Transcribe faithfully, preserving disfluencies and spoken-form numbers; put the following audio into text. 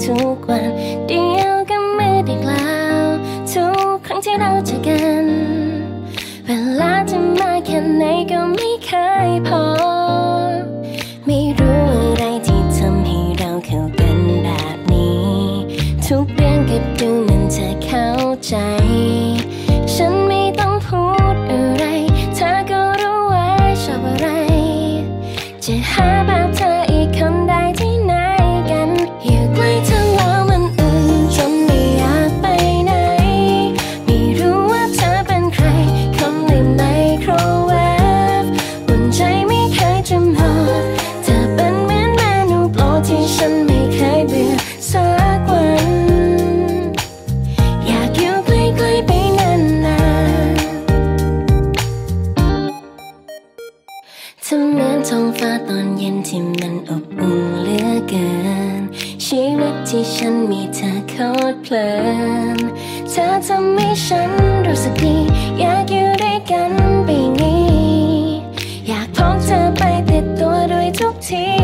ทุกวันเดียวก็ไม่ได้กล่าวทุกครั้งที่เราเจอกันเวลาจะมาแค่ไหนก็ไม่เคยพอไม่รู้อะไรที่ทำให้เราเข้ากันแบบนี้ทุกเรื่องก็ดูเหมือนเธอเข้าใจฉันไม่ต้องพูดอะไรเธอก็รู้ว่าชอบอะไรจะหาแบบเธออีกคนได้ที่ไหนกันอยู่ใกล้เธอแล้วมันอุ่นจนไม่อยากไปไหนไม่รู้ว่าเธอเป็นใครคำในไมโครเวฟอุ่นใจไม่เคยจะหมดเธอเป็นเหมือนเมนูโปรดที่ฉันไม่เคยเบื่อสักวันอยากอยู่ใกล้ๆไปนานๆเธอเหมือนท้องฟ้าตอนเย็นที่มันอบอุ่นเหลือเกินชีวิตที่ฉันมีเธอโคตรเพลินเธอทำให้ฉันรู้สึกดีอยากอยู่ด้วยกันไปงี้อยากพกเธอไปติดตัวด้วยทุกที